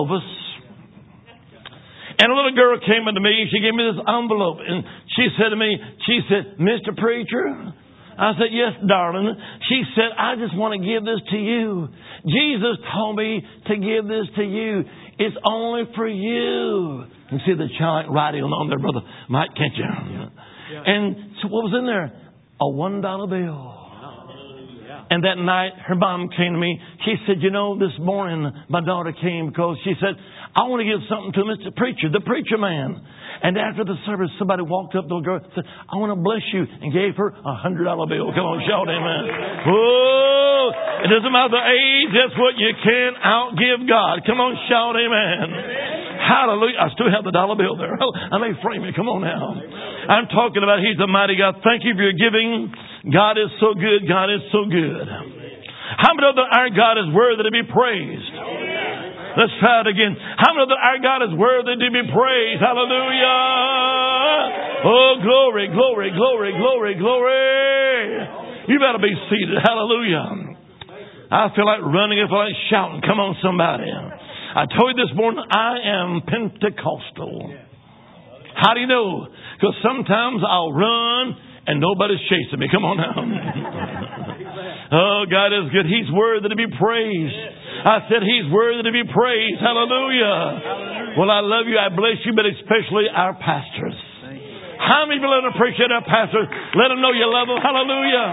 Elvis. And a little girl came into me. She gave me this envelope. And she said to me, Mr. Preacher. I said, yes, darling. She said, I just want to give this to you. Jesus told me to give this to you. It's only for you. You see the child writing on there, Brother Mike, can't you? Yeah. And so what was in there? A $1 bill. And that night, her mom came to me. She said, this morning my daughter came because she said, I want to give something to Mr. Preacher, the preacher man. And after the service, somebody walked up to the girl and said, I want to bless you, and gave her a $100 bill. Come on, shout amen. Oh, it doesn't matter the age. That's what you can't outgive God. Come on, shout amen. Hallelujah. I still have the dollar bill there. I may frame it. Come on now. I'm talking about He's a mighty God. Thank you for your giving. God is so good. God is so good. How many know that our God is worthy to be praised? Let's try it again. How many know that our God is worthy to be praised? Hallelujah. Oh, glory, glory, glory, glory, glory. You better be seated. Hallelujah. I feel like running. I feel like shouting. Come on, somebody. I told you this morning, I am Pentecostal. How do you know? Because sometimes I'll run and nobody's chasing me. Come on now. Oh, God is good. He's worthy to be praised. I said He's worthy to be praised. Hallelujah. Well, I love you. I bless you, but especially our pastors. How many people appreciate our pastors? Let them know you love them. Hallelujah.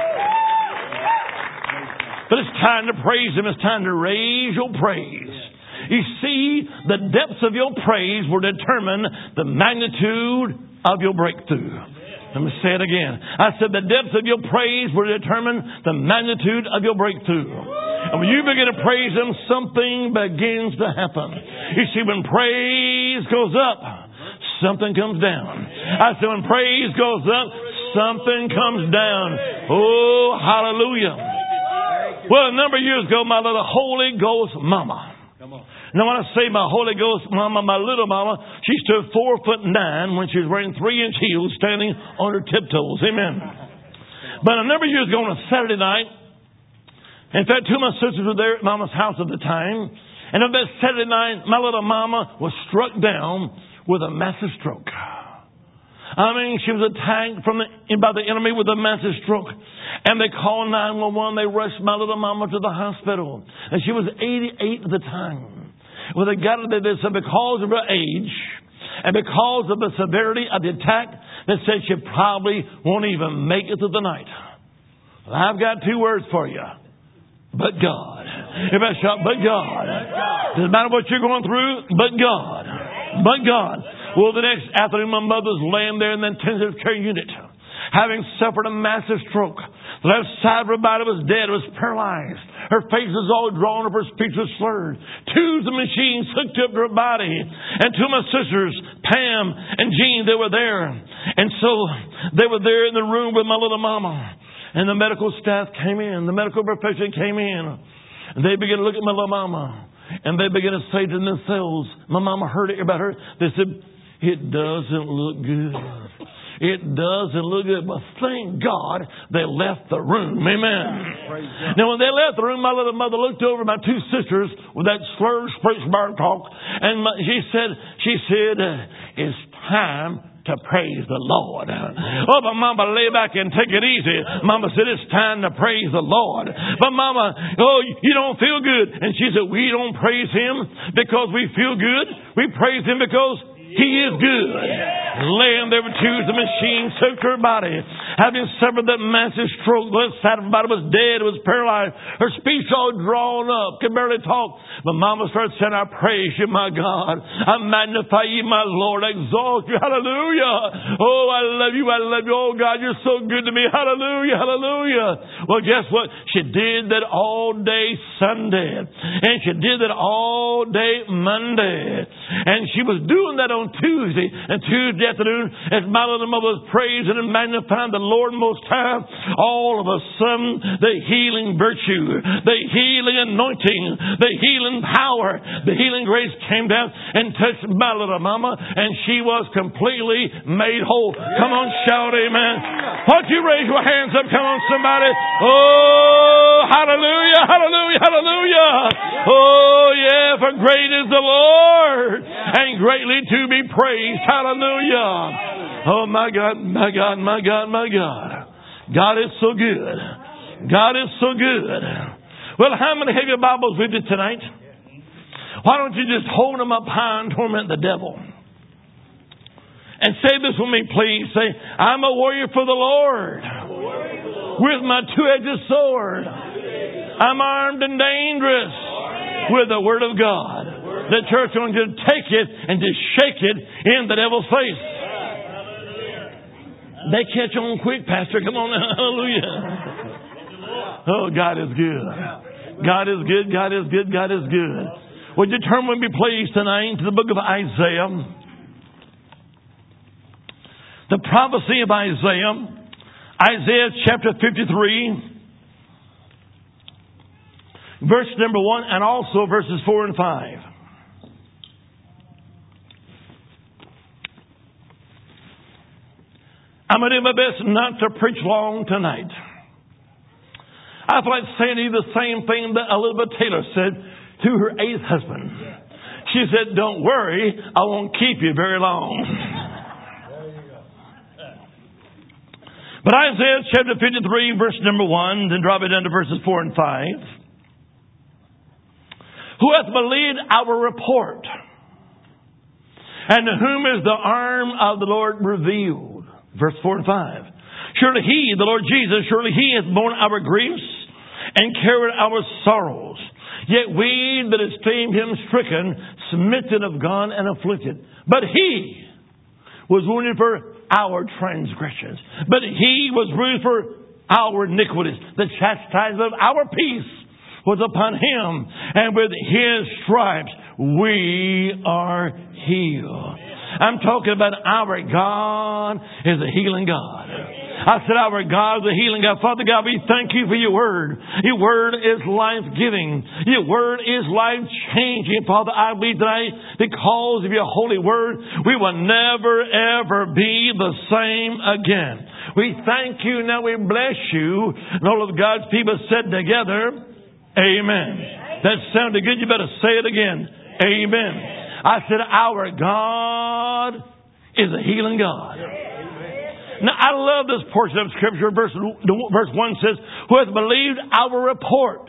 But it's time to praise Him. It's time to raise your praise. You see, the depths of your praise will determine the magnitude of your breakthrough. Let me say it again. I said the depths of your praise will determine the magnitude of your breakthrough. And when you begin to praise Him, something begins to happen. You see, when praise goes up, something comes down. I said when praise goes up, something comes down. Oh, hallelujah. Well, a number of years ago, my little Holy Ghost mama. Now, when I say my Holy Ghost mama, my little mama, she stood 4'9" when she was wearing 3-inch heels, standing on her tiptoes. Amen. But a number of years ago on a Saturday night, in fact, 2 of my sisters were there at Mama's house at the time. And on that Saturday night, my little mama was struck down with a massive stroke. I mean, she was attacked by the enemy with a massive stroke. And they called 911. They rushed my little mama to the hospital. And she was 88 at the time. Well, they got her there. They said because of her age and because of the severity of the attack, they said she probably won't even make it through the night. Well, I've got 2 words for you. But God. Everybody shout, but God. Doesn't matter what you're going through, but God. But God. Well, the next afternoon, my mother's laying there in the intensive care unit, having suffered a massive stroke. The left side of her body was dead. It was paralyzed. Her face was all drawn up. Her speech was slurred. 2 of the machines hooked up to her body. And 2 of my sisters, Pam and Jean, they were there. And so they were there in the room with my little mama. And the medical staff came in. The medical profession came in. And they began to look at my little mama. And they began to say to themselves, my mama heard it about her. They said, it doesn't look good. It doesn't look good. But thank God they left the room. Amen. Now, when they left the room, my little mother looked over my 2 sisters with that slurred speech talk. And she said, it's time to praise the Lord. Oh, but Mama, lay back and take it easy. Mama said, it's time to praise the Lord. But Mama, you don't feel good. And she said, we don't praise Him because we feel good. We praise Him because He is good. Laying there with 2 of the machines took her body. Having suffered that massive stroke, the left side of her body was dead. It was paralyzed. Her speech all drawn up. Could barely talk. But Mama started saying, I praise you, my God. I magnify you, my Lord. I exalt you. Hallelujah. Oh, I love you. I love you. Oh, God, you're so good to me. Hallelujah. Hallelujah. Well, guess what? She did that all day Sunday. And she did that all day Monday. And she was doing that on Tuesday. And Tuesday afternoon, as my little mother was praising and magnifying the Lord Most High, all of a sudden, the healing virtue, the healing anointing, the healing power, the healing grace came down and touched my little mama, and she was completely made whole. Come on, shout amen. Why don't you raise your hands up? Come on, somebody. Oh, hallelujah, hallelujah, hallelujah. Oh, yeah, for great is the Lord and greatly to be praised. Hallelujah. Oh, my God, my God, my God, my God. God is so good. God is so good. Well, how many have your Bibles with you tonight? Why don't you just hold them up high and torment the devil? And say this with me, please. Say, I'm a warrior for the Lord. With my two-edged sword. I'm armed and dangerous with the Word of God. The church wants you to take it and just shake it in the devil's face. They catch on quick, Pastor. Come on, hallelujah. Oh, God is good. God is good, God is good, God is good. Would you turn with me, please, tonight to the book of Isaiah? The prophecy of Isaiah. Isaiah chapter 53. Verse number 1 and also verses 4 and 5. I'm going to do my best not to preach long tonight. I feel like saying to you the same thing that Elizabeth Taylor said to her 8th husband. She said, don't worry, I won't keep you very long. But Isaiah chapter 53, verse number 1, then drop it down to verses 4 and 5. Who hath believed our report? And to whom is the arm of the Lord revealed? Verse 4 and 5. Surely He, the Lord Jesus, surely He hath borne our griefs and carried our sorrows. Yet we that esteemed Him stricken, smitten of God and afflicted. But He was wounded for our transgressions. But He was bruised for our iniquities. The chastisement of our peace was upon Him. And with His stripes we are healed. I'm talking about our God is a healing God. I said our God is a healing God. Father God, we thank You for Your Word. Your Word is life-giving. Your Word is life-changing. Father, I believe tonight, because of Your holy Word, we will never, ever be the same again. We thank You. Now we bless You. And all of God's people said together, amen. That sounded good. You better say it again. Amen. I said our God is a healing God. Now, I love this portion of Scripture. Verse 1 says, who hath believed our report,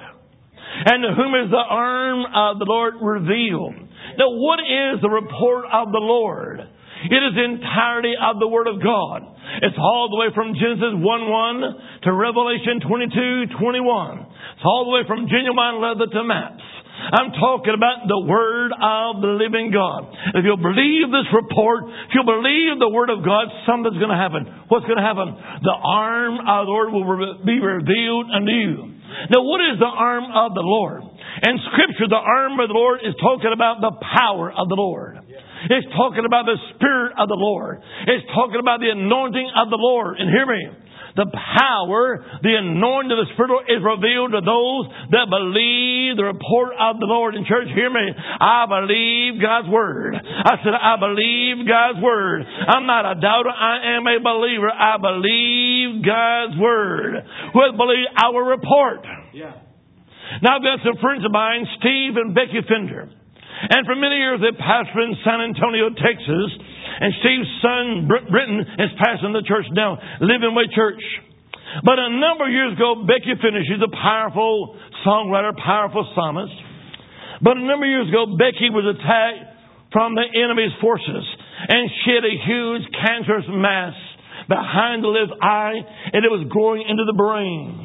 and to whom is the arm of the Lord revealed. Now, what is the report of the Lord? It is the entirety of the Word of God. It's all the way from Genesis 1:1 to Revelation 22:21. It's all the way from genuine leather to maps. I'm talking about the Word of the living God. If you'll believe this report, if you'll believe the Word of God, something's going to happen. What's going to happen? The arm of the Lord will be revealed unto you. Now, what is the arm of the Lord? In Scripture, the arm of the Lord is talking about the power of the Lord. It's talking about the Spirit of the Lord. It's talking about the anointing of the Lord. And hear me. The power, the anointing of the Spirit is revealed to those that believe the report of the Lord. In church, hear me. I believe God's Word. I said, I believe God's Word. I'm not a doubter. I am a believer. I believe God's Word. Who has believed our report? Yeah. Now, I've got some friends of mine, Steve and Becky Fender. And for many years, they pastored in San Antonio, Texas. And Steve's son, Britton, is pastoring the church now, Living Way Church. But a number of years ago, Becky Fender, she's a powerful songwriter, powerful psalmist. But a number of years ago, Becky was attacked from the enemy's forces. And she had a huge cancerous mass behind the left eye, and it was growing into the brain.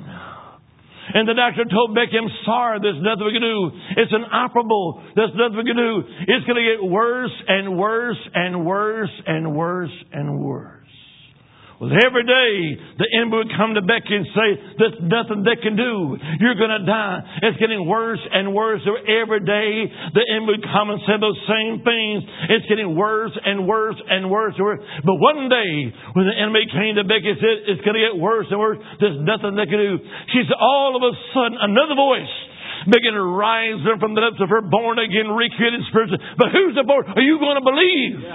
And the doctor told Becky, I'm sorry, there's nothing we can do. It's inoperable. There's nothing we can do. It's going to get worse and worse and worse and worse and worse. Well, every day the enemy would come to Becky and say, there's nothing they can do. You're going to die. It's getting worse and worse. So every day the enemy would come and say those same things. It's getting worse and worse and worse and worse. But one day when the enemy came to Becky and said, it's going to get worse and worse, there's nothing they can do. She said, all of a sudden, another voice began to rise from the depths of her born again, recreated spirit. But who's the born? Are you going to believe? Yeah.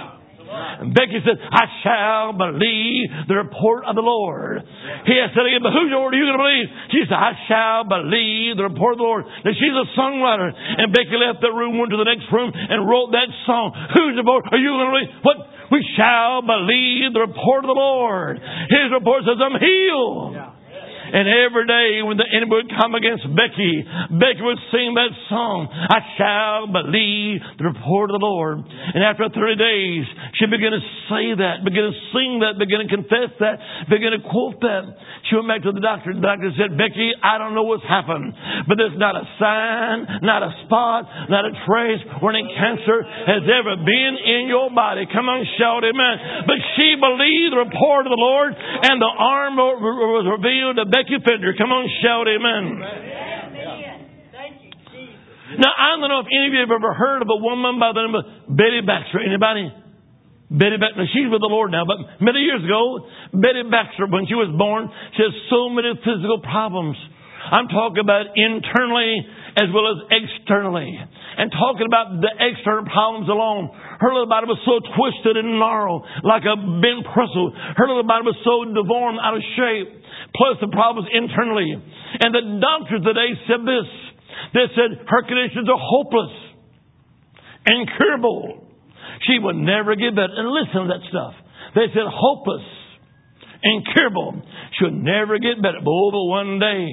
And Becky said, I shall believe the report of the Lord. He had said again, but whose word are you going to believe? She said, I shall believe the report of the Lord. Now she's a songwriter. And Becky left the room, went to the next room, and wrote that song. Whose report are you going to believe? What? We shall believe the report of the Lord. His report says, I'm healed. Yeah. And every day when the enemy would come against Becky, Becky would sing that song, I shall believe the report of the Lord. And after 30 days, she began to say that, began to sing that, began to confess that, began to quote that. She went back to the doctor. The doctor said, Becky, I don't know what's happened, but there's not a sign, not a spot, not a trace where any cancer has ever been in your body. Come on, shout amen. But she believed the report of the Lord, and the arm was revealed to Becky Fender. Come on, shout amen. Thank you, Jesus. Now, I don't know if any of you have ever heard of a woman by the name of Betty Baxter. Anybody? Betty Baxter. She's with the Lord now, but many years ago, Betty Baxter, when she was born, she had so many physical problems. I'm talking about internally as well as externally. And talking about the external problems alone. Her little body was so twisted and gnarled, like a bent pretzel. Her little body was so deformed, out of shape. Plus the problems internally. And the doctors today said this. They said her conditions are hopeless, incurable. She would never get better. And listen to that stuff. They said hopeless, incurable. She would never get better. But one day,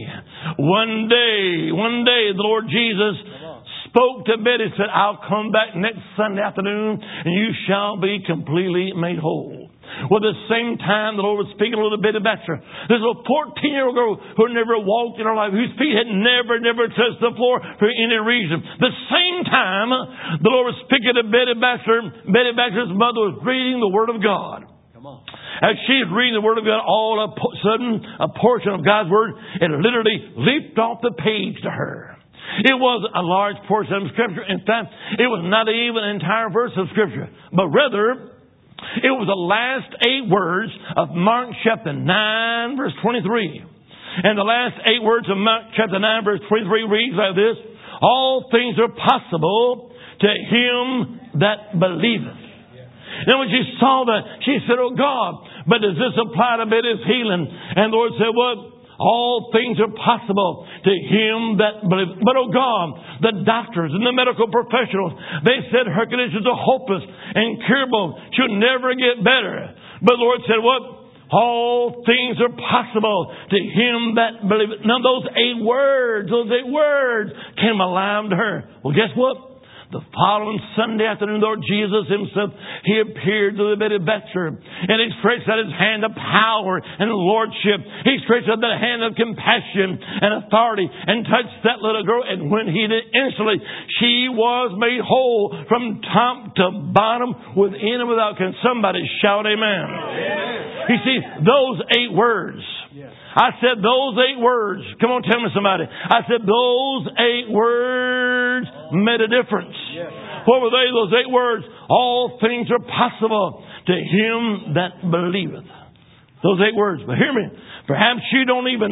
the Lord Jesus spoke to Betty and said, I'll come back next Sunday afternoon and you shall be completely made whole. Well, the same time the Lord was speaking a little bit to Baxter. There's a 14-year-old girl who never walked in her life, whose feet had never touched the floor for any reason. The same time the Lord was speaking to Betty Baxter, Betty Baxter's mother was reading the Word of God. Come on. As she was reading the Word of God, all of a sudden a portion of God's Word, it literally leaped off the page to her. It was a large portion of Scripture. In fact, it was not even an entire verse of Scripture, but rather it was the last 8 words of Mark chapter 9, verse 23. And the last 8 words of Mark chapter 9, verse 23 reads like this. All things are possible to him that believeth. Then when she saw that, she said, oh God, but does this apply to Betty's healing? And the Lord said, what? All things are possible to him that believes. But oh God, the doctors and the medical professionals, they said her conditions are hopeless, incurable. She'll never get better. But the Lord said what? All things are possible to him that believes. Now those 8 words came alive to her. Well, guess what? The following Sunday afternoon, Lord Jesus himself, he appeared to the Betty Baxter. And he stretched out his hand of power and lordship. He stretched out that hand of compassion and authority and touched that little girl. And when he did, instantly, she was made whole from top to bottom, within and without. Can somebody shout amen? Amen. You see, those 8 words. Yes. I said those 8 words. Come on, tell me somebody. I said those 8 words made a difference. Yes. What were they? Those 8 words. All things are possible to him that believeth. Those 8 words. But hear me. Perhaps you don't even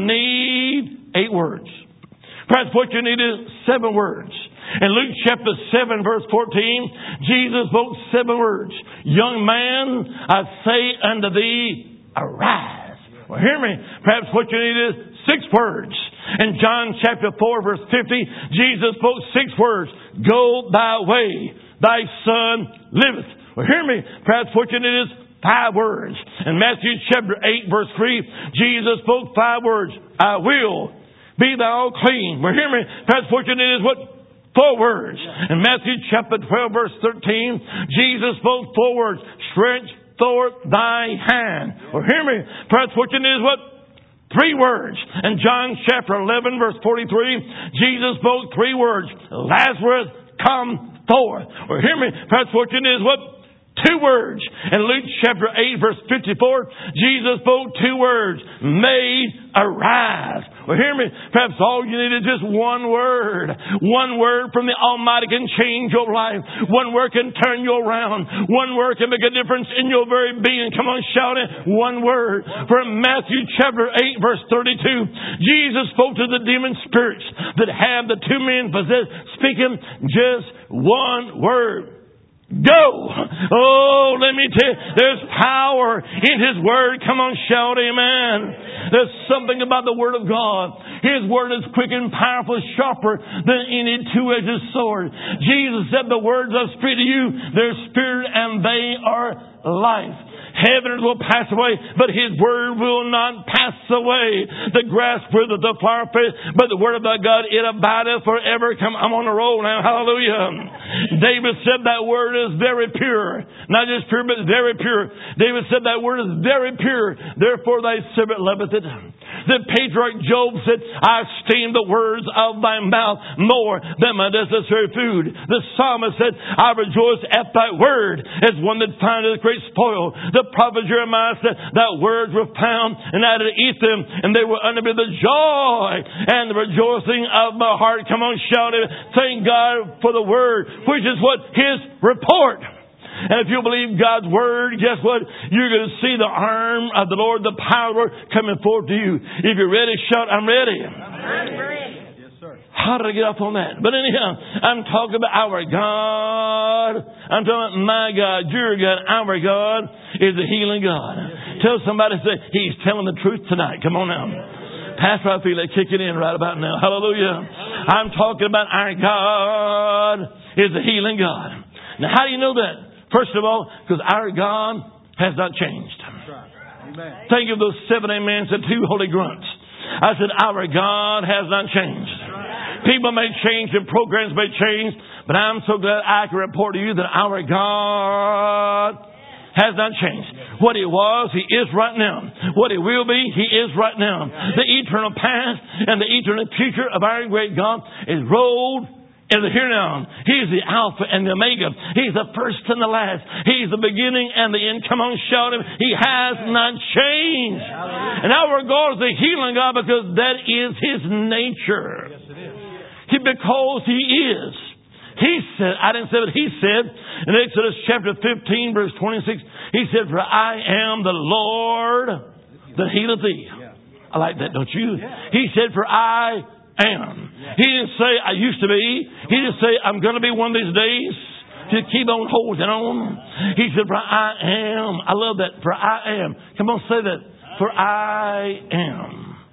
need 8 words. Perhaps what you need is 7 words. In Luke chapter 7 verse 14, Jesus spoke 7 words. Young man, I say unto thee, arise. Well, hear me. Perhaps what you need is 6 words. In John chapter 4 verse 50, Jesus spoke 6 words. Go thy way, thy son liveth. Well, hear me. Perhaps what you need is 5 words. In Matthew chapter 8 verse 3, Jesus spoke 5 words. I will be thou clean. Well, hear me. Perhaps what you need is what? 4 words. In Matthew chapter 12 verse 13, Jesus spoke 4 words. Stretch forth thy hand. Well, hear me. Perhaps what you need is what? 3 words. In John chapter 11 verse 43, Jesus spoke 3 words. Lazarus, come forth. Well, hear me. Perhaps what you need is what? 2 words. In Luke chapter 8 verse 54, Jesus spoke 2 words. Made arise. Well, hear me. Perhaps all you need is just 1 word. 1 word from the Almighty can change your life. 1 word can turn you around. 1 word can make a difference in your very being. Come on, shout it. 1 word. From Matthew chapter 8 verse 32, Jesus spoke to the demon spirits that have the 2 men possessed, speaking just 1 word. Go. Oh, let me tell you, there's power in His Word. Come on, shout amen. There's something about the Word of God. His Word is quick and powerful, sharper than any two-edged sword. Jesus said, the words I speak to you, they're spirit and they are life. Heaven and earth will pass away, but His Word will not pass away. The grass withereth, the flower fadeth, but the Word of thy God, it abideth forever. Come, I'm on a roll now. Hallelujah. David said that Word is very pure. Not just pure, but very pure. David said that Word is very pure. Therefore thy servant loveth it. The patriarch Job said, I esteem the words of thy mouth more than my necessary food. The psalmist said, I rejoice at thy word as one that findeth great spoil. The prophet Jeremiah said that words were found and I did eat them and they were unto me the joy and the rejoicing of my heart. Come on, shout it. Thank God for the word, which is what? His report. And if you believe God's Word, guess what? You're going to see the arm of the Lord, the power of the Lord coming forth to you. If you're ready, shout, I'm ready. I'm ready. Yes, sir. How did I get off on that? But anyhow, I'm talking about our God. I'm talking about my God, your God. Our God is a healing God. Tell somebody, say, He's telling the truth tonight. Come on now. Pastor, I feel like kicking in right about now. Hallelujah. I'm talking about our God is a healing God. Now, how do you know that? First of all, because our God has not changed. That's right. Amen. Think of those 7 amens and 2 holy grunts. I said, our God has not changed. People may change and programs may change, but I'm so glad I can report to you that our God has not changed. What He was, He is right now. What He will be, He is right now. The eternal past and the eternal future of our great God is rolled in the here now. He's the Alpha and the Omega. He's the first and the last. He's the beginning and the end. Come on, shout Him. He has not changed. And our God is a healing God because that is His nature. Yes, it is. Because He is. He said, I didn't say it, He said in Exodus chapter 15 verse 26, He said, for I am the Lord that healeth thee. I like that, don't you? He said, for I am. He didn't say I used to be. He didn't say I'm going to be one of these days. Just keep on holding on. He said, for I am. I love that. For I am. Come on, say that. For I am.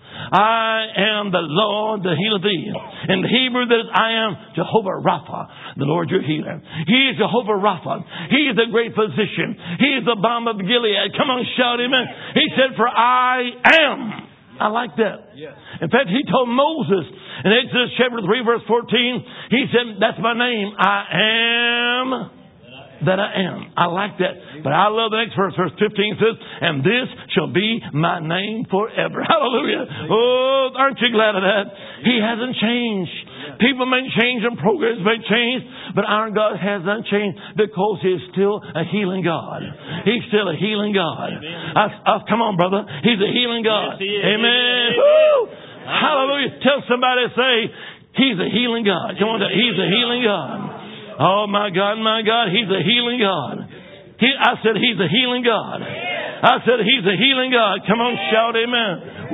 I am the Lord that healeth thee. In the Hebrew, that is, I am Jehovah Rapha, the Lord your healer. He is Jehovah Rapha. He is the great physician. He is the balm of Gilead. Come on, shout Amen. He said, for I am. I like that. Yes. In fact, He told Moses in Exodus chapter 3 verse 14, He said, that's my name. I am that I am. I like that. But I love the next verse. Verse 15 says, and this shall be my name forever. Hallelujah. Oh, aren't you glad of that? He hasn't changed. People may change and programs may change, but our God has not changed because He is still a healing God. He's still a healing God. Come on, brother. He's a healing God. Yes, He is. Amen. Amen. Woo! Hallelujah. Tell somebody, say, He's a healing God. Come on, He's a healing God. Oh, my God, He's a healing God. I said He's a healing God. I said He's a healing God. Come on, shout amen.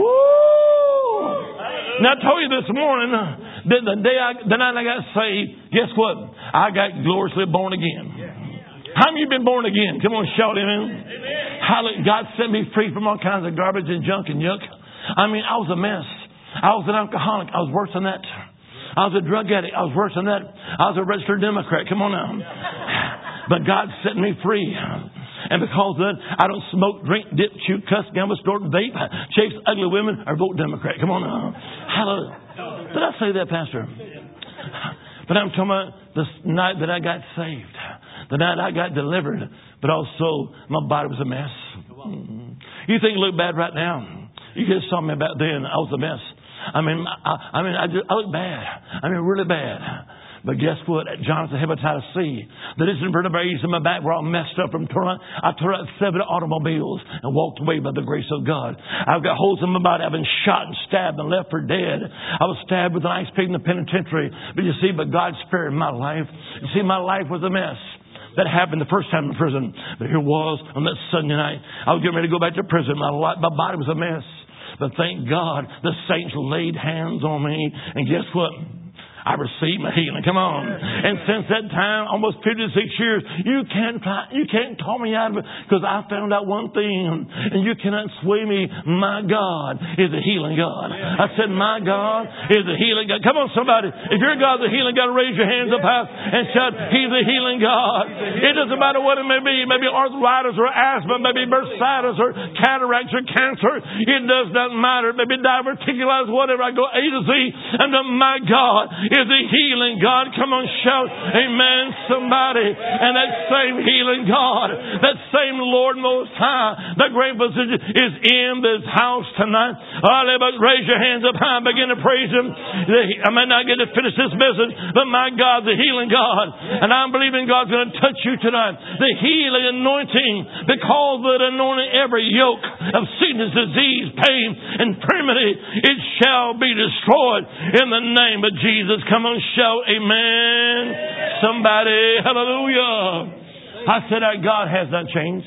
Woo! Now, I told you this morning that the night I got saved, guess what? I got gloriously born again. How many of you been born again? Come on, shout amen. Hallelujah. God set me free from all kinds of garbage and junk and yuck. I mean, I was a mess. I was an alcoholic. I was worse than that. I was a drug addict. I was worse than that. I was a registered Democrat. Come on now. But God set me free. And because of that, I don't smoke, drink, dip, chew, cuss, gamble, snort, vape, chase ugly women, or vote Democrat. Come on now. Hallelujah. Did I say that, Pastor? But I'm talking about the night that I got saved. The night I got delivered. But also, my body was a mess. You think you look bad right now. You just saw me back then. I was a mess. I look bad. I mean, really bad. But guess what? Jonathan Hepatitis C. The distant vertebrae in my back were all messed up from torment. I tore out 7 automobiles and walked away by the grace of God. I've got holes in my body. I've been shot and stabbed and left for dead. I was stabbed with an ice pick in the penitentiary. But you see, God spared my life. You see, my life was a mess. That happened the first time in prison. But here it was on that Sunday night. I was getting ready to go back to prison. My body was a mess. But thank God the saints laid hands on me. And guess what? I received my healing. Come on. And since that time, almost 56 years, you can't talk me out of it, because I found out one thing, and you cannot sway me. My God is a healing God. I said, my God is a healing God. Come on, somebody. If your God's a healing God, raise your hands up high and shout, He's a healing God. It doesn't matter what it may be. It may be arthritis or asthma, maybe bursitis or cataracts or cancer. It does not matter. It may be diverticulitis, whatever. I go A to Z, and my God is a healing God. Come on, shout amen, somebody. And that same healing God, that same Lord Most High, the great physician, is in this house tonight. Raise your hands up high and begin to praise Him. I may not get to finish this message, but my God's a healing God. And I'm believing God's going to touch you tonight. The healing anointing, because of the anointing, every yoke of sickness, disease, pain, infirmity, it shall be destroyed in the name of Jesus. Come on, shout amen. Somebody, hallelujah. I said our God has not changed.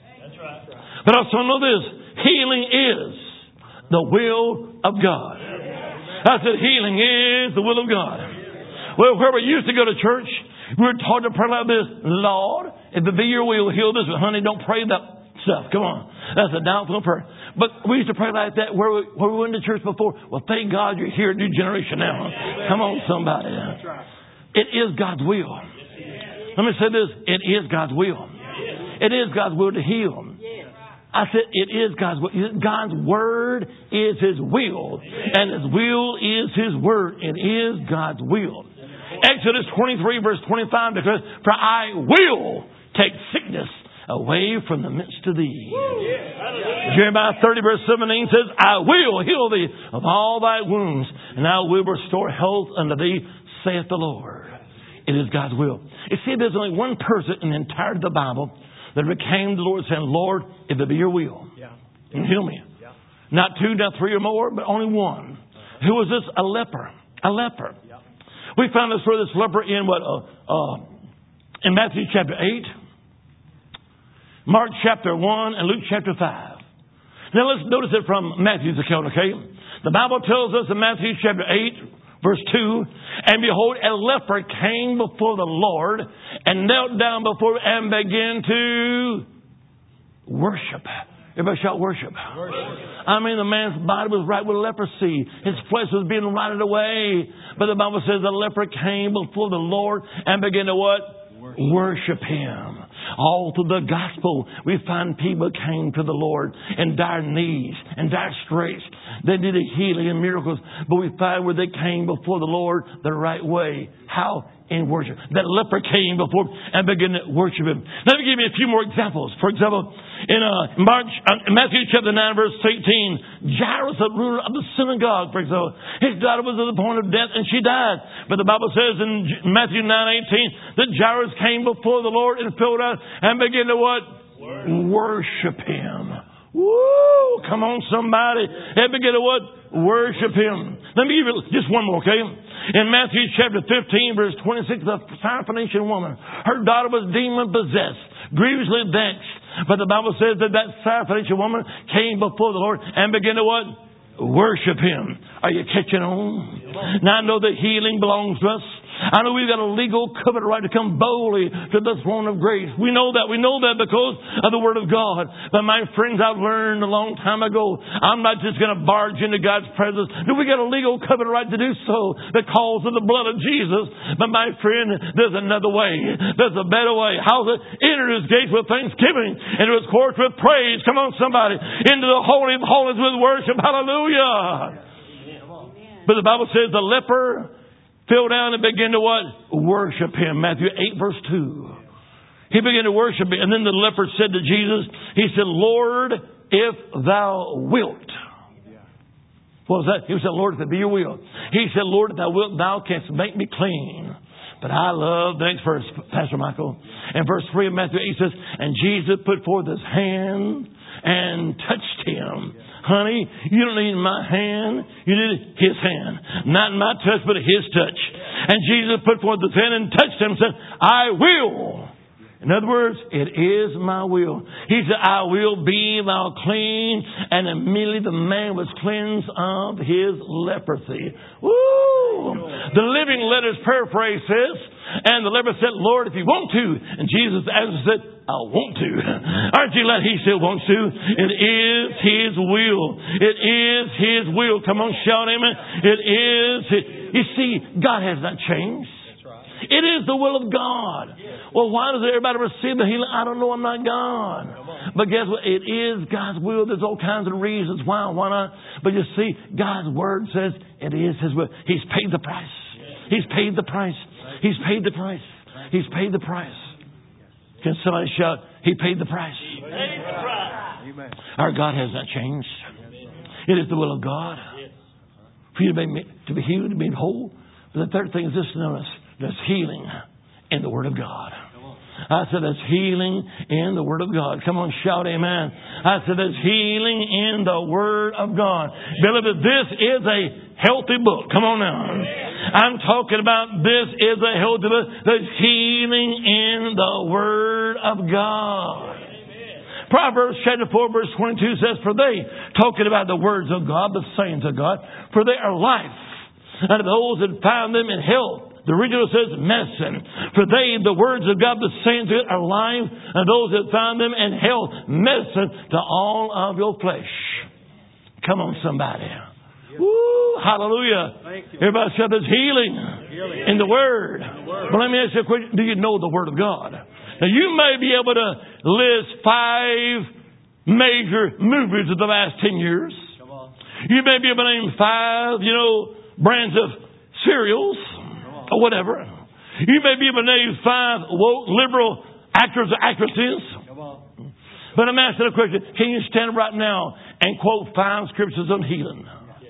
But also know this, healing is the will of God. I said healing is the will of God. Well, where we used to go to church, we were taught to pray like this, Lord, if it be your will, heal this. But honey, don't pray that stuff. Come on. That's a doubtful prayer. But we used to pray like that where we went to church before. Well, thank God you're here, new generation now. Come on, somebody. It is God's will. Let me say this. It is God's will. It is God's will to heal. I said it is God's will. God's word is His will. And His will is His word. It is God's will. Exodus 23 verse 25 declares, for I will take sickness away from the midst of thee. Jeremiah 30 verse 17 says, I will heal thee of all thy wounds, and I will restore health unto thee, saith the Lord. It is God's will. You see, there's only one person in the entirety of the Bible that became the Lord saying, Lord, if it be your will, heal me. Not two, not three or more, but only one. Who was this? A leper. A leper. We found this story of this leper in in Matthew chapter 8, Mark chapter 1, and Luke chapter 5. Now let's notice it from Matthew's account, okay? The Bible tells us in Matthew chapter 8, verse 2, and behold, a leper came before the Lord and knelt down before him and began to worship. Everybody shout worship. I mean, the man's body was right with leprosy. His flesh was being rotted away. But the Bible says the leper came before the Lord and began to what? Worship Him. All through the gospel, we find people came to the Lord in dire needs and dire straits. They did a healing and miracles, but we find where they came before the Lord the right way. How? In worship. That leper came before and began to worship Him. Let me give you a few more examples. For example, in Matthew chapter 9 verse 18, Jairus, the ruler of the synagogue, for example, his daughter was at the point of death and she died. But the Bible says in Matthew 9:18 that Jairus came before the Lord and fell down and began to what? Worship Him. Woo! Come on, somebody. And begin to what? Worship Him. Let me give you just one more, okay? In Matthew chapter 15, verse 26, the Syrophoenician woman, her daughter was demon-possessed, grievously vexed. But the Bible says that Syrophoenician woman came before the Lord and began to what? Worship Him. Are you catching on? Now I know that healing belongs to us. I know we've got a legal covenant right to come boldly to the throne of grace. We know that. We know that because of the Word of God. But my friends, I've learned a long time ago, I'm not just going to barge into God's presence. No, we got a legal covenant right to do so because of the blood of Jesus. But my friend, there's another way. There's a better way. How's it? Enter His gates with thanksgiving, into His courts with praise. Come on, somebody. Into the Holy of Holies with worship. Hallelujah. But the Bible says the leper fell down and began to what? Worship Him. Matthew 8 verse 2. He began to worship Him. And then the leper said to Jesus, he said, Lord, if Thou wilt. What was that? He said, Lord, if it be Your will. He said, Lord, if Thou wilt, Thou canst make me clean. But I love the next verse, Pastor Michael. In verse 3 of Matthew 8 says, and Jesus put forth His hand and touched him. Honey, you don't need my hand. You need His hand. Not my touch, but His touch. And Jesus put forth His hand and touched him and said, I will In other words, it is my will. He said, I will be thou clean. And immediately the man was cleansed of his leprosy. Woo! The Living Letters paraphrase says, and the leper said, Lord, if you want to. And Jesus answered said, I want to. Aren't you glad he still wants to? It is his will. It is his will. Come on, shout amen. It is his. You see, God has not changed. It is the will of God. Well, why does everybody receive the healing? I don't know. I'm not God. But guess what? It is God's will. There's all kinds of reasons why not. But you see, God's Word says it is His will. He's paid the price. He's paid the price. He's paid the price. He's paid the price. Can somebody shout, He paid the price? He paid the price. Our God has not changed. It is the will of God for you to be healed, to be made whole. But the third thing is this, notice. There's healing in the Word of God. I said there's healing in the Word of God. Come on, shout amen. I said there's healing in the Word of God. Beloved, this is a healthy book. Come on now. I'm talking about this is a healthy book. There's healing in the Word of God. Proverbs chapter 4 verse 22 says, for they, talking about the words of God, the sayings of God, for they are life. And those that found them in health. The original says medicine. For they, the words of God, the sayings of it are life, and those that found them in health, medicine to all of your flesh. Come on, somebody. Woo, hallelujah. Everybody said there's healing in the Word. But let me ask you a question. Do you know the Word of God? Now, you may be able to list 5 major movies of the last 10 years. You may be able to name 5, brands of cereals. Or whatever. You may be able to name 5 woke, liberal actors or actresses. But I'm asking a question. Can you stand right now and quote 5 scriptures on healing?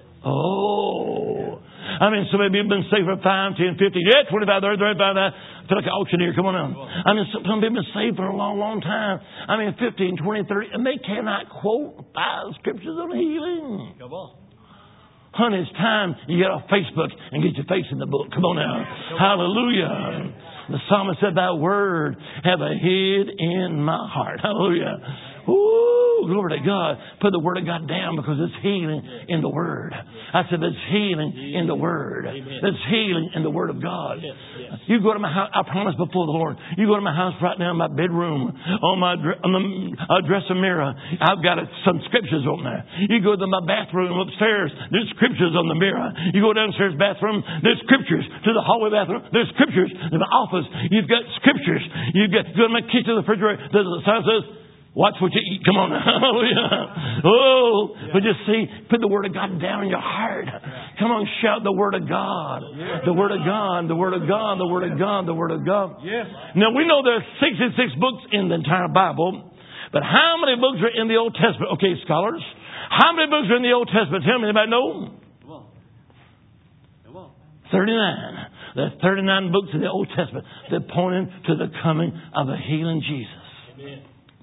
Oh. I mean, some of you have been saved for 5, 10, 15, 25, 30, 35. I feel like an auctioneer. Come on now. I mean, some people have been saved for a long, long time. I mean, 15, 20, 30. And they cannot quote 5 scriptures on healing. Come on. Honey, it's time you get off Facebook and get your face in the book. Come on now. Hallelujah. The psalmist said, thy word have I hid in my heart. Hallelujah. Ooh, glory to God. Put the Word of God down because there's healing in the Word. I said there's healing in the Word. There's healing in the Word of God. You go to my house, I promise before the Lord, you go to my house right now in my bedroom, on the dresser mirror, I've got some scriptures on there. You go to my bathroom upstairs, there's scriptures on the mirror. You go downstairs bathroom, there's scriptures. To the hallway bathroom, there's scriptures. In the office, you've got scriptures. You go to my kitchen, the refrigerator, the sign says, watch what you eat. Come on. Hallelujah. Oh, but just see, put the Word of God down in your heart. Come on, shout the Word of God. The Word of God, the Word of God, the Word of God, the Word of God. Now, we know there's 66 books in the entire Bible, but how many books are in the Old Testament? Okay, scholars. How many books are in the Old Testament? Tell me, anybody know? Come on. 39. There's 39 books in the Old Testament that point to the coming of a healing Jesus. Amen.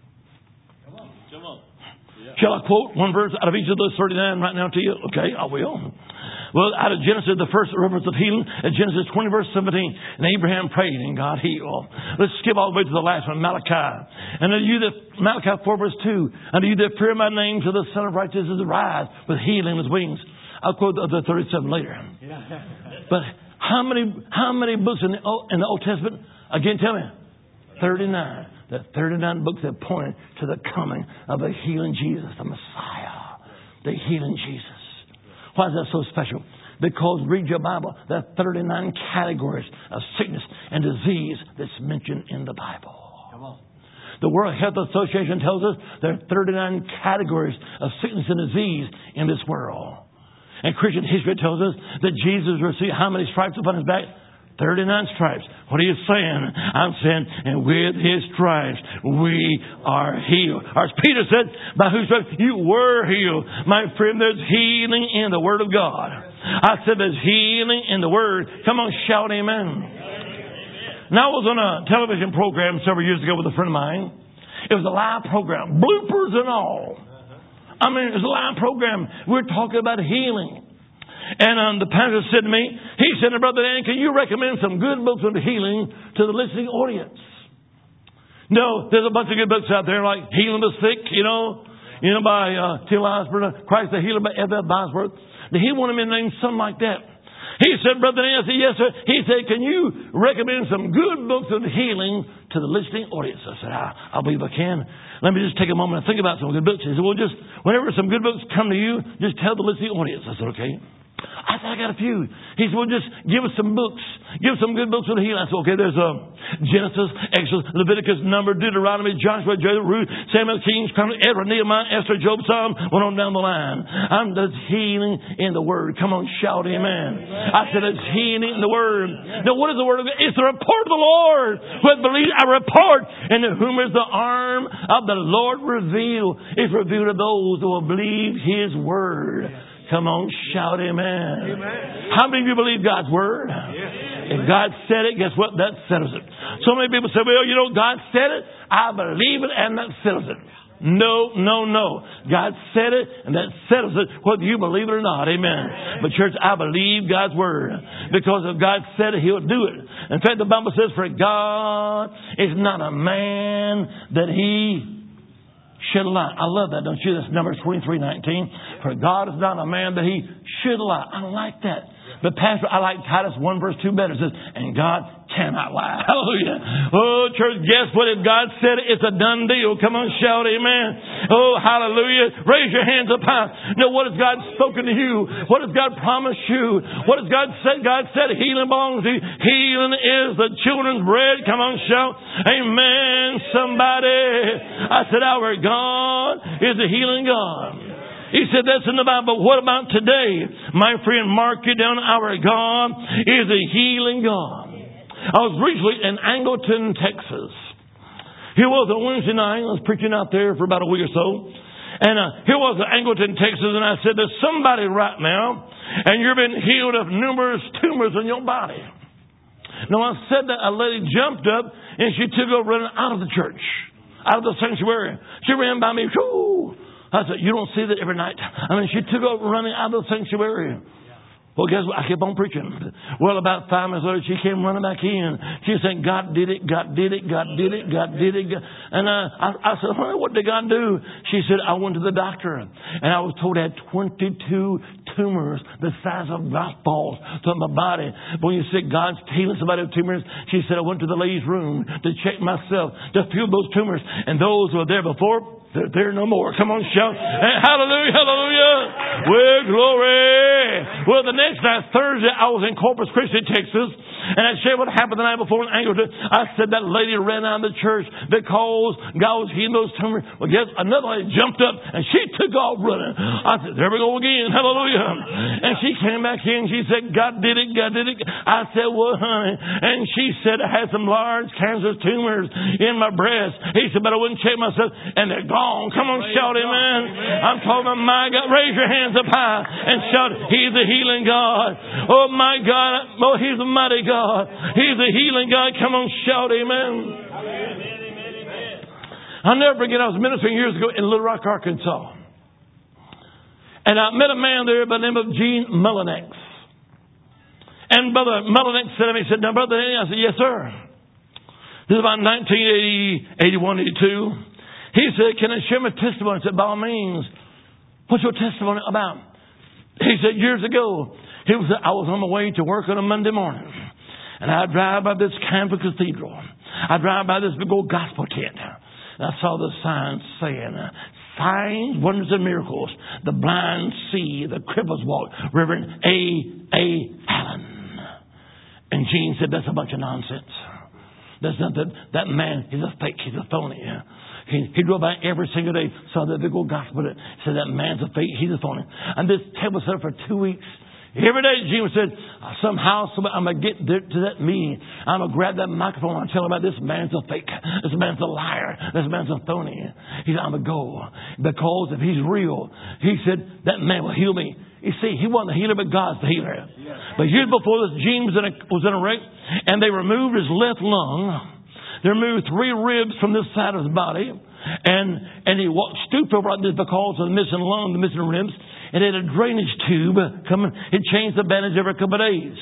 Shall I quote one verse out of each of those 39 right now to you? Okay, I will. Well, out of Genesis, the first reference of healing, at Genesis 20, verse 17, and Abraham prayed and God healed. Let's skip all the way to the last one, Malachi. And Malachi 4, verse 2, unto you that fear my name, to the Son of Righteousness arise with healing in his wings. I'll quote the 37 later. But how many books in the Old Testament? Again, tell me. 39. The 39 books that point to the coming of a healing Jesus, the Messiah, the healing Jesus. Why is that so special? Because read your Bible, there are 39 categories of sickness and disease that's mentioned in the Bible. Come on. The World Health Association tells us there are 39 categories of sickness and disease in this world. And Christian history tells us that Jesus received how many stripes upon his back? 39 stripes. What are you saying? I'm saying, and with his stripes, we are healed. Or as Peter said, by whose stripes you were healed. My friend, there's healing in the Word of God. I said there's healing in the Word. Come on, shout amen. Now, I was on a television program several years ago with a friend of mine. It was a live program, bloopers and all. I mean, it was a live program. We're talking about healing. And the pastor said to me, he said, Brother Dan, can you recommend some good books on healing to the listening audience? No, there's a bunch of good books out there like Healing the Sick, by Tim Osborne, Christ the Healer by F.F. Bosworth. He wanted me to name something like that. He said, Brother Dan, I said, yes, sir. He said, can you recommend some good books of healing to the listening audience? I said, I believe I can. Let me just take a moment and think about some good books. He said, well, just whenever some good books come to you, just tell the listening audience. I said, okay. I said, I got a few. He said, well, just give us some books. Give us some good books of the healing. I said, okay, there's Genesis, Exodus, Leviticus, Numbers, Deuteronomy, Joshua, Judges, Ruth, Samuel, Kings, Ezra, Nehemiah, Esther, Job, Psalm, went on down the line. There's healing in the Word. Come on, shout amen. I said, there's healing in the Word. Now, what is the Word of God? It's the report of the Lord. Who hath believed a report, and to whom is the arm of the Lord revealed. It's revealed to those who will believe His Word. Come on, shout amen. Amen. How many of you believe God's Word? Yes. If God said it, guess what? That settles it. So many people say, well, God said it, I believe it, and that settles it. No. God said it, and that settles it, whether you believe it or not. Amen. But church, I believe God's Word. Because if God said it, He'll do it. In fact, the Bible says, for God is not a man that He should lie. I love that, don't you? That's Numbers 23:19. For God is not a man that He should lie. I like that. But Pastor, I like Titus 1 verse 2 better. It says, and God cannot lie. Hallelujah. Oh, church, guess what? If God said it, it's a done deal. Come on, shout amen. Oh, hallelujah. Raise your hands up high. Now, what has God spoken to you? What has God promised you? What has God said? God said healing belongs to you. Healing is the children's bread. Come on, shout amen, somebody. I said, our God is a healing God. He said that's in the Bible. What about today? My friend, mark it down. Our God is a healing God. I was recently in Angleton, Texas. Here was a Wednesday night. I was preaching out there for about a week or so. And here was Angleton, Texas. And I said, there's somebody right now, and you've been healed of numerous tumors in your body. Now, I said that a lady jumped up, and she took over running out of the church, out of the sanctuary. She ran by me. Whoo! I said, you don't see that every night. She took over running out of the sanctuary. Well, guess what? I kept on preaching. Well, about 5 minutes later, she came running back in. She said, God did it, God did it, God did it, God did it. And I said, honey, what did God do? She said, I went to the doctor, and I was told I had 22 tumors the size of golf balls to my body. But when you said God's healing somebody with tumors, she said, I went to the lady's room to check myself, to feel those tumors. And those who were there before, they're there no more. Come on, shout. Hallelujah, hallelujah. Well, glory. Well, the next night, Thursday, I was in Corpus Christi, Texas, and I shared what happened the night before in Angleton. I said that lady ran out of the church because God was healing those tumors. Well, guess another lady jumped up and she took off running. I said, there we go again. Hallelujah. And she came back in. She said, God did it, God did it. I said, well, honey. And she said, I had some large cancerous tumors in my breast. He said, but I wouldn't check myself. And they're gone. Come on, shout amen. I'm talking about my God. Raise your hands up high and shout, He's a healing God. Oh, my God. Oh, He's a mighty God. He's a healing God. Come on, shout amen. I'll never forget, I was ministering years ago in Little Rock, Arkansas. And I met a man there by the name of Gene Mullinex. And Brother Mullinex said to me, he said, now, Brother Danny, I said, yes, sir. This is about 1980, 81, 82. He said, can I share my testimony? I said, by all means. What's your testimony about? He said, years ago, I was on my way to work on a Monday morning. And I drive by this Canvas Cathedral. I drive by this big old gospel tent. And I saw the sign saying, signs, wonders, and miracles. The blind see, the cripples walk. Reverend A. Allen. And Gene said, that's a bunch of nonsense. That's not that man, he's a fake, he's a phony. He drove by every single day, saw the big old gospel, said that man's a fake, he's a phony. And this table set up for 2 weeks. Every day, Jesus said, somehow, I'm going to get to that meeting. I'm going to grab that microphone and tell him about this man's a fake. This man's a liar. This man's a phony. He said, I'm going to go. Because if he's real, he said, that man will heal me. You see, he wasn't the healer, but God's the healer. But years before this, Gene was in a wreck, and they removed his left lung. They removed 3 ribs from this side of his body. And he stooped over like this because of the missing lung, the missing ribs. And it had a drainage tube coming. It changed the bandage every couple of days.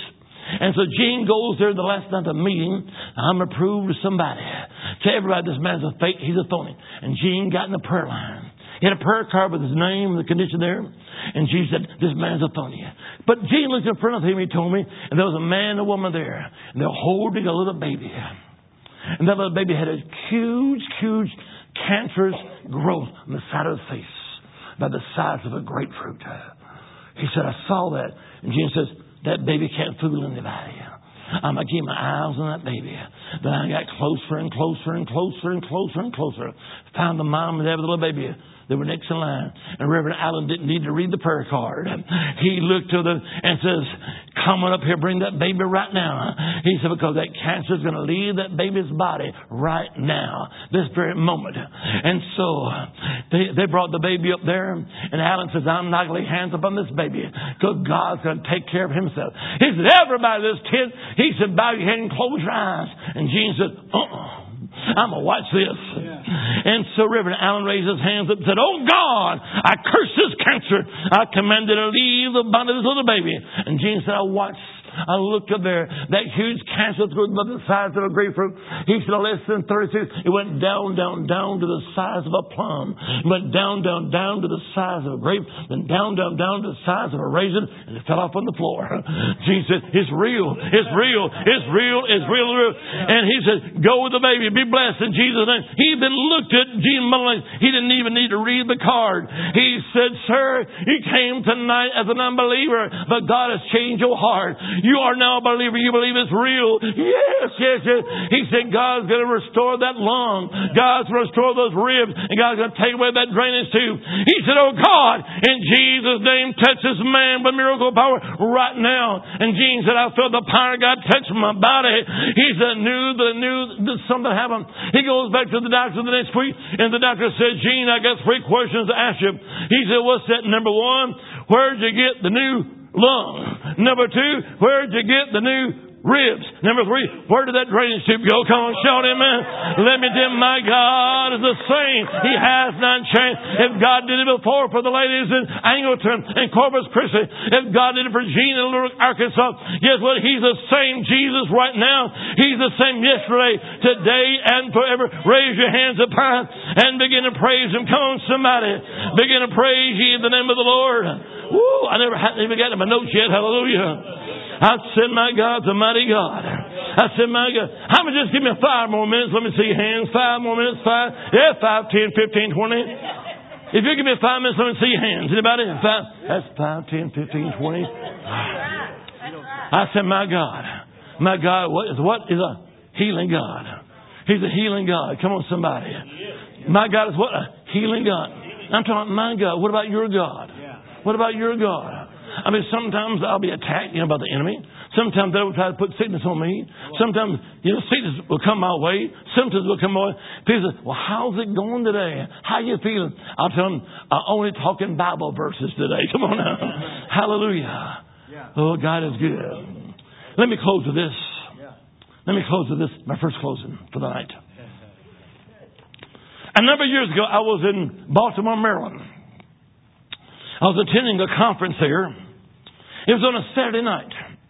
And so Gene goes there the last night of the meeting. I'm going to prove to somebody, to everybody, this man's a fake. He's a phony. And Gene got in the prayer line. He had a prayer card with his name and the condition there. And Gene said, this man's a phony. But Gene looked in front of him, he told me, and there was a man and a woman there. And they were holding a little baby. And that little baby had a huge, huge cancerous growth on the side of the face, about the size of a grapefruit. He said, I saw that. And Gene says, that baby can't fool anybody. I'm going to keep my eyes on that baby. Then I got closer and closer and closer and closer and closer. Found the mom and dad with the little baby. They were next in line. And Reverend Allen didn't need to read the prayer card. He looked to them and says, come on up here, bring that baby right now. He said, because that cancer is going to leave that baby's body right now, this very moment. And so they brought the baby up there. And Allen says, I'm not going to lay hands upon this baby because God's going to take care of himself. He said, everybody in this tent, he said, bow your head and close your eyes. And Gene said, I'm going to watch this. Yeah. And so Reverend Allen raised his hands up and said, oh God, I curse this cancer. I command it to leave the body of this little baby. And Gene said, I looked up there, that huge cancer through the size of a grapefruit. He said, less than 36. It went down, down, down to the size of a plum. It went down, down, down to the size of a grape. Then down, down, down to the size of a raisin. And it fell off on the floor. Jesus said, it's real. It's real. It's real. It's real. And he said, go with the baby. Be blessed in Jesus' name. He then looked at Gene Mullins. He didn't even need to read the card. He said, sir, you came tonight as an unbeliever, but God has changed your heart. You are now a believer. You believe it's real. Yes, yes, yes. He said God's going to restore that lung. God's going to restore those ribs. And God's going to take away that drainage too. He said, oh God, in Jesus' name, touch this man with miracle power right now. And Gene said, I felt the power of God touch my body. He said, knew that something happened. He goes back to the doctor the next week. And the doctor said, Gene, I got 3 questions to ask you. He said, what's that? Number 1, where'd you get the new lung? Number 2, where'd you get the new ribs? Number 3, where did that drainage tube go? Come on, shout amen. Let me tell you, my God is the same. He has not changed. If God did it before for the ladies in Angleton and Corpus Christi, if God did it for Gene in Little Arkansas, guess what? He's the same Jesus right now. He's the same yesterday, today, and forever. Raise your hands up high and begin to praise Him. Come on, somebody. Begin to praise ye in the name of the Lord. Woo, I never even got to my notes yet. Hallelujah. I said, my God's a mighty God. I said, my God. How about just give me 5 more minutes? Let me see your hands. 5 more minutes. 5. Yeah, 5, 10, 15, 20. If you give me 5 minutes, let me see your hands. Anybody? 5. That's 5, 10, 15, 20. I said, my God. My God, what is a healing God? He's a healing God. Come on, somebody. My God is what? A healing God. I'm talking about my God. What about your God? What about your God? I mean, sometimes I'll be attacked, by the enemy. Sometimes they will try to put sickness on me. Sometimes, sickness will come my way. Symptoms will come my way. People say, well, how's it going today? How you feeling? I'll tell them, I'm only talking Bible verses today. Come on now. Hallelujah. Oh, God is good. Let me close with this. Let me close with this, my first closing for the night. A number of years ago, I was in Baltimore, Maryland. I was attending a conference there. It was on a Saturday night.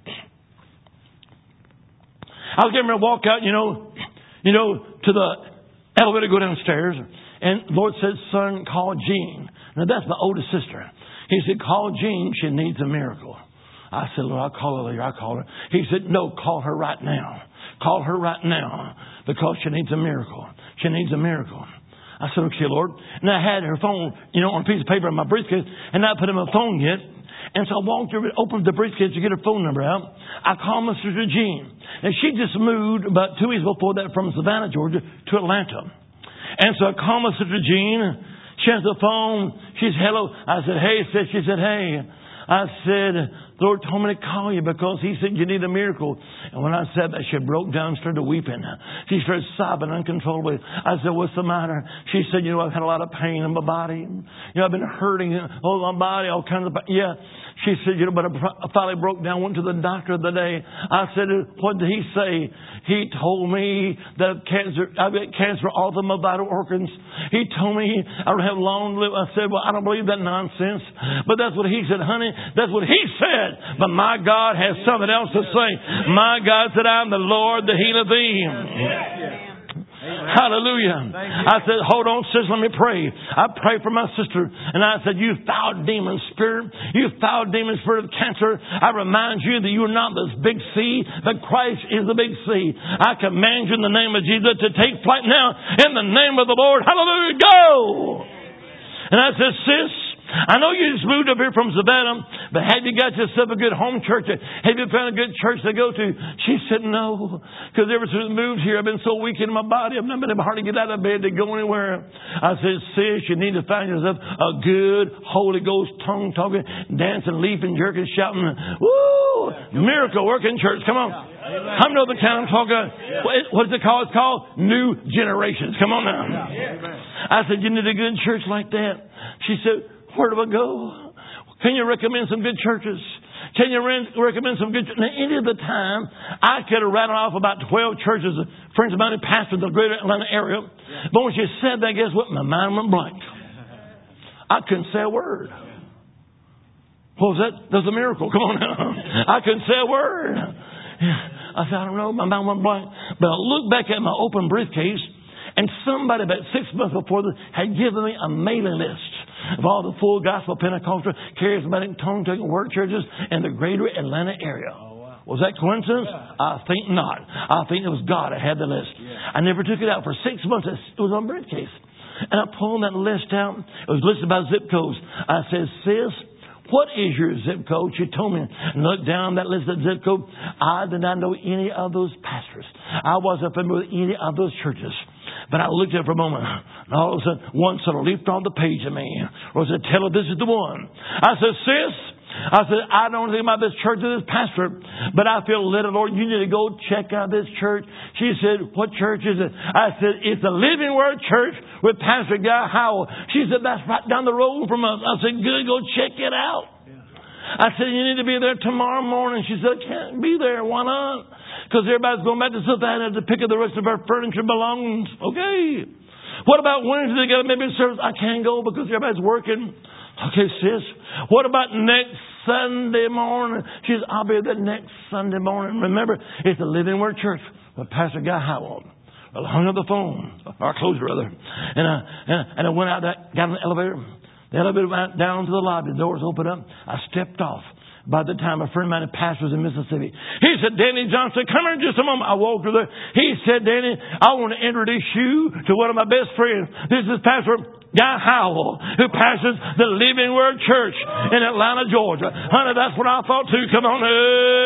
I was getting ready to walk out, to the elevator, go downstairs. And the Lord said, son, call Jean. Now, that's my oldest sister. He said, call Jean. She needs a miracle. I said, Lord, I'll call her later. I'll call her. He said, no, call her right now. Call her right now because she needs a miracle. She needs a miracle. I said, okay, Lord. And I had her phone, on a piece of paper in my briefcase, and I put in my phone yet. And so I walked over, opened the briefcase to get her phone number out. I called my sister Jean. And she just moved about 2 weeks before that from Savannah, Georgia to Atlanta. And so I called my sister Jean. She has the phone. She's hello. I said, hey, sis. She said, hey. I said, the Lord told me to call you because He said you need a miracle. And when I said that, she broke down and started weeping. She started sobbing uncontrollably. I said, what's the matter? She said, I've had a lot of pain in my body. I've been hurting all my body, all kinds of... Yeah. She said, but I finally broke down, went to the doctor the day. I said, what did he say? He told me that I've got cancer all of my vital organs. He told me I don't have long to live. I said, well, I don't believe that nonsense. But that's what he said, honey. That's what he said. that. But my God has something else to say. My God said, I'm the Lord that healeth thee. Hallelujah. I said, hold on, sister, let me pray. I prayed for my sister, and I said, you foul demon spirit, you foul demon spirit of cancer, I remind you that you are not this big C, but Christ is the big C. I command you in the name of Jesus to take flight now in the name of the Lord. Hallelujah, go! And I said, sis, I know you just moved up here from Savannah, but have you got yourself a good home church? Have you found a good church to go to? She said, no, because ever since I moved here, I've been so weak in my body, I've not been able to hardly get out of bed to go anywhere. I said, sis, you need to find yourself a good Holy Ghost tongue-talking, dancing, leaping, jerking, shouting, woo, miracle working church. Come on. I know the kind I'm talking. What's it called? It's called New Generations. Come on now. I said, you need a good church like that. She said, where do I go? Can you recommend some good churches? Can you recommend some good churches? Now, any of the time, I could have rattled off about 12 churches, friends of mine who pastored the greater Atlanta area. But when she said that, guess what? My mind went blank. I couldn't say a word. What was that? That's a miracle. Come on now. I couldn't say a word. I said, I don't know. My mind went blank. But I looked back at my open briefcase, and somebody about 6 months before this had given me a mailing list of all the full gospel Pentecostal charismatic tongue-talking word churches in the greater Atlanta area. Oh, wow. Was that coincidence? Yeah. I think not. I think it was God that had the list. Yeah. I never took it out for 6 months. It was on briefcase. And I pulled that list out. It was listed by zip codes. I said, sis, what is your zip code? She told me. And looked down that list of zip code. I did not know any of those pastors. I wasn't familiar with any of those churches. But I looked at it for a moment. And all of a sudden, one sort of leaped on the page of me. Or said, tell her this is the one. I said, sis, I don't think about this church or this pastor, but I feel led, Lord, you need to go check out this church. She said, what church is it? I said, it's the Living Word Church with Pastor Guy Howell. She said, that's right down the road from us. I said, good, go check it out. I said, you need to be there tomorrow morning. She said, I can't be there. Why not? Because everybody's going back to Savannah to pick up the rest of our furniture belongings. Okay. What about Wednesday? They got a midnight service. I can't go because everybody's working. Okay, sis. What about next Sunday morning? She says, I'll be there next Sunday morning. Remember, it's the Living Word Church with Pastor Guy Howell. Well, I hung up the phone, or closed rather. And I went out, got in the elevator. The elevator went down to the lobby. The doors opened up. I stepped off. By the time a friend of mine pastors in Mississippi, he said, Danny Johnson, come here in just a moment. I walked through there. He said, Danny, I want to introduce you to one of my best friends. This is Pastor Guy Howell, who pastors the Living Word Church in Atlanta, Georgia. Honey, that's what I thought too. Come on.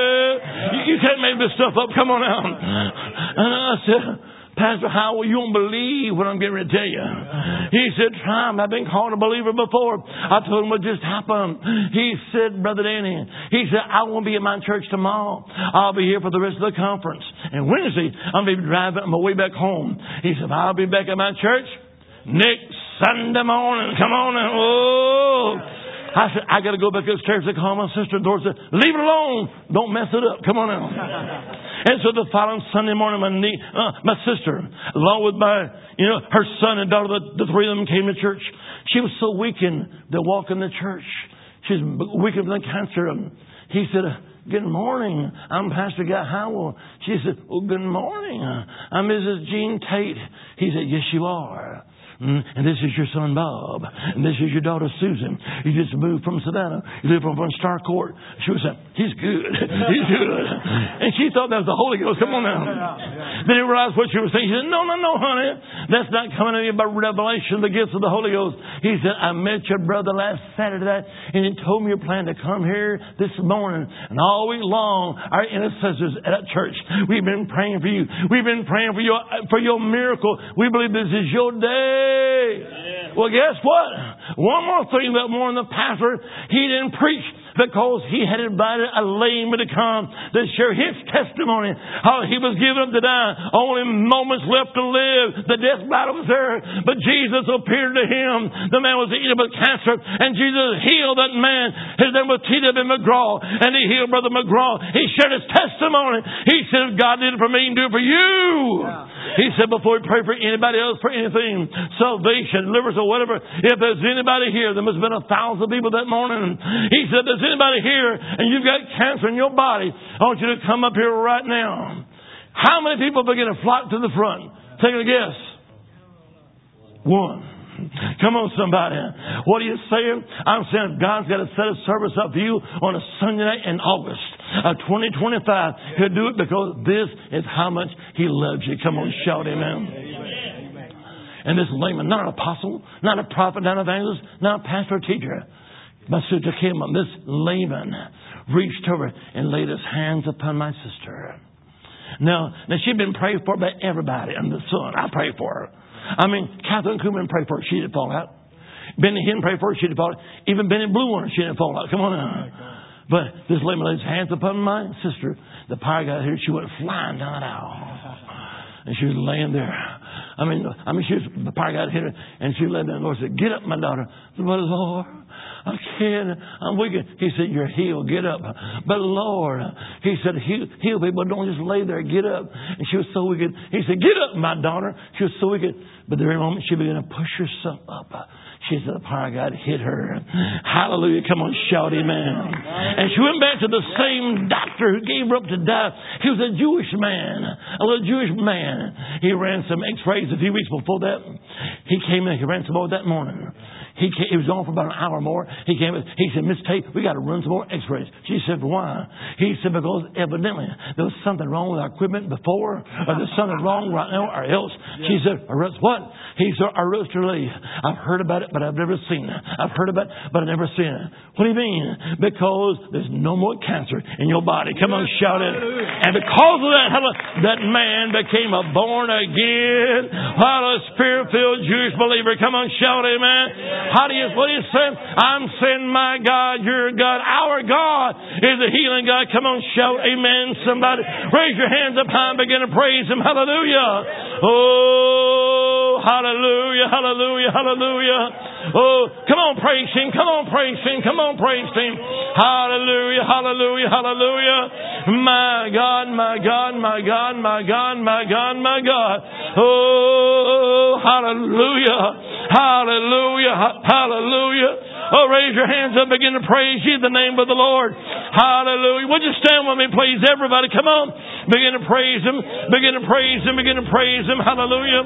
You can't make this stuff up. Come on out. And I said, Pastor Howell, you won't believe what I'm getting ready to tell you. He said, I've been called a believer before. I told him what just happened. He said, Brother Danny, he said, I won't be at my church tomorrow. I'll be here for the rest of the conference. And Wednesday, I'm going to be driving on my way back home. He said, I'll be back at my church next Sunday morning. Come on now. Oh. I said, I got to go back upstairs to call my sister. Dora said, leave it alone. Don't mess it up. Come on now. And so the following Sunday morning, my sister, along with her son and daughter, the three of them came to church. She was so weakened to walk in the church. She's weakened from cancer. He said, good morning. I'm Pastor Guy Howell. She said, well, good morning. I'm Mrs. Jean Tate. He said, yes, you are. And this is your son Bob. And this is your daughter Susan. You just moved from Savannah. You live from Star Court. She was saying, he's good. He's good. And she thought that was the Holy Ghost. Come on now. Then he realized what she was saying. She said, no, honey. That's not coming to you by revelation, the gifts of the Holy Ghost. He said, I met your brother last Saturday and he told me you plan to come here this morning. And all week long, our intercessors at that church, we've been praying for you. We've been praying for your miracle. We believe this is your day. Yeah. Well, guess what? One more thing that morning, the pastor, he didn't preach because he had invited a layman to come to share his testimony. How he was given up to die. Only moments left to live. The death battle was there. But Jesus appeared to him. The man was eaten with cancer. And Jesus healed that man. His name was T.W. McGraw. And he healed Brother McGraw. He shared his testimony. He said, if God did it for me, he can do it for you. Yeah. He said, before we pray for anybody else for anything, salvation, deliverance, or whatever, if there's anybody here, there must have been 1,000 people that morning. He said, there's anybody here and you've got cancer in your body, I want you to come up here right now. How many people begin to flock to the front? Take a guess. One. Come on, somebody. What are you saying? I'm saying God's got to set a service up for you on a Sunday night in August of 2025. He'll do it because this is how much He loves you. Come on, shout amen. And this layman, not an apostle, not a prophet, not an evangelist, not a pastor or teacher. My sister came up. This layman reached over and laid his hands upon my sister. Now she'd been prayed for by everybody under the sun. I prayed for her. I mean, Catherine Kuhlman prayed for her. She didn't fall out. Benny Hinn prayed for her. She didn't fall out. Even Benny Blue Warner, she didn't fall out. Come on now. But this lady laid his hands upon my sister. The power got here. She went flying down the aisle. And she was laying there. The power got hit her. And she laid there. And the Lord said, get up, my daughter. I said, but Lord, I can't. I'm weak. He said, you're healed. Get up. But Lord, He said, heal people. Don't just lay there. Get up. And she was so wicked. He said, get up, my daughter. She was so wicked. But the very moment she began to push herself up, she said, the power of God hit her. Hallelujah. Come on, shout amen. And she went back to the same doctor who gave her up to die. He was a Jewish man, a little Jewish man. He ran some x-rays a few weeks before that. He came in, he ran some more that morning. He was gone for about an hour more. He came in. He said, Miss Tate, we got to run some more x-rays. She said, why? He said, because evidently there was something wrong with our equipment before, or there's something wrong right now, or else. She said, what? He said, arrest your leg. I've heard about it, but I've never seen it. I've heard about it, but I've never seen it. What do you mean? Because there's no more cancer in your body. Come on, shout it. And because of that, that man became a born again, Spirit-filled Jewish believer. Come on, shout amen. What are you saying? I'm saying, my God, your God, our God is a healing God. Come on, shout amen, somebody. Raise your hands up high and begin to praise Him. Hallelujah. Oh, hallelujah, hallelujah, hallelujah. Oh, come on, praise Him. Come on, praise Him. Come on, praise Him. Hallelujah, hallelujah, hallelujah. My God, my God, my God, my God, my God, my God. Oh, hallelujah. Hallelujah. Hallelujah. Oh, raise your hands up. Begin to praise Ye the name of the Lord. Hallelujah. Would you stand with me, please? Everybody, come on. Begin to praise Him. Begin to praise Him. Begin to praise Him. Hallelujah.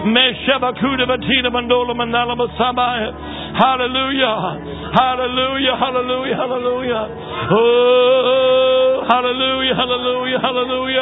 Hallelujah. Hallelujah. Hallelujah. Hallelujah. Oh, hallelujah. Hallelujah. Hallelujah.